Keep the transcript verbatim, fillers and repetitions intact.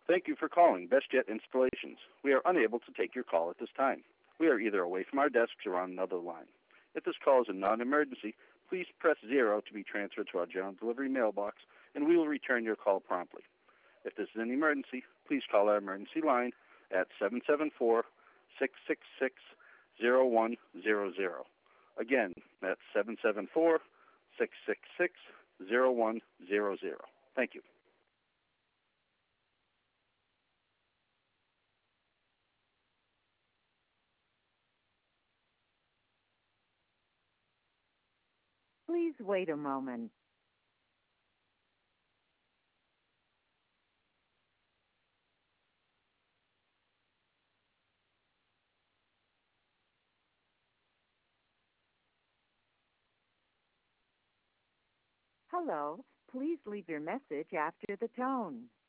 Thank you for calling BestJet Installations. We are unable to take your call at this time. We are either away from our desks or on another line. If this call is a non-emergency, please press zero to be transferred to our general delivery mailbox, and we will return your call promptly. If this is an emergency, please call our emergency line at seven seven four, six six six, zero one zero zero. Again, that's seven seven four, six six six, zero one zero zero. Thank you. Please wait a moment. Hello, please leave your message after the tone.